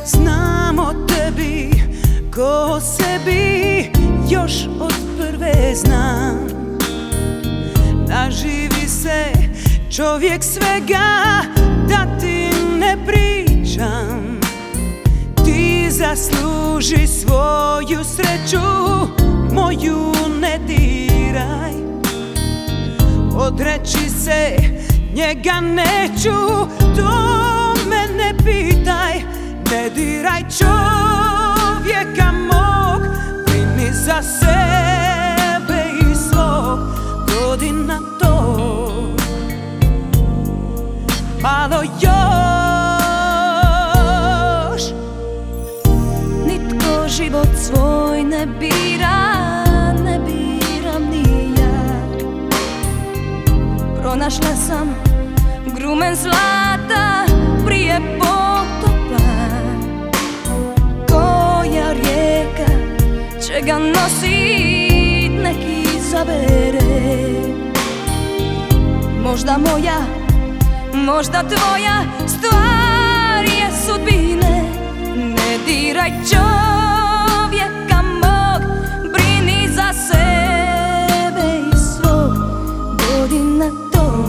znam o tebi ko o sebi, još od prve znam. Naživi se čovjek svega, da ti ne pričam. Ti zasluži svoju sreću, moju ne diraj. Odreći se njega neću, to me ne pitaj. Ne diraj čovjeka mog, brini za sebe i svog. Godina to, malo još. Nitko život svoj ne bira, ne biram ni ja. Pronašla sam grumen zlata prije potopa. Koja rijeka će ga nosit, neki zabere. Možda moja, možda tvoja stvar je sudbine. Ne diraj čovjeka mog, brini za sebe i svog. Godina to,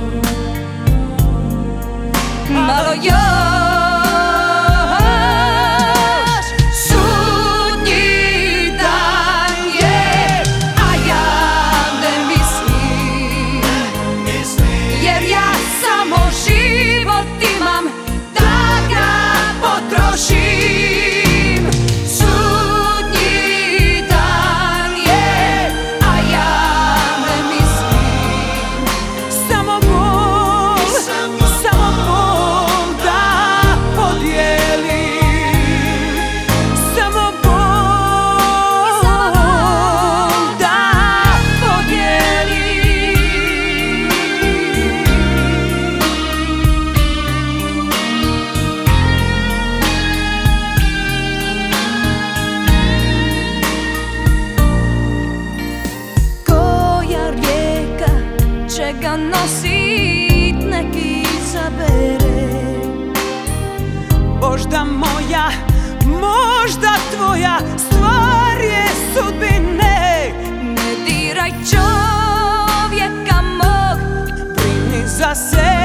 malo još. Sudnji dan je, a ja ne mislim, jer ja samo život imam da ga potrošim. Sudnji dan je, a ja ne mislim, samo bol da podijelim. Samo bol da podijelim. koja rijeka će ga nosit, neki zabere. Možda moja, možda tvoja stvar je sudbine. Ne diraj čovjeka mog, Brini za sebe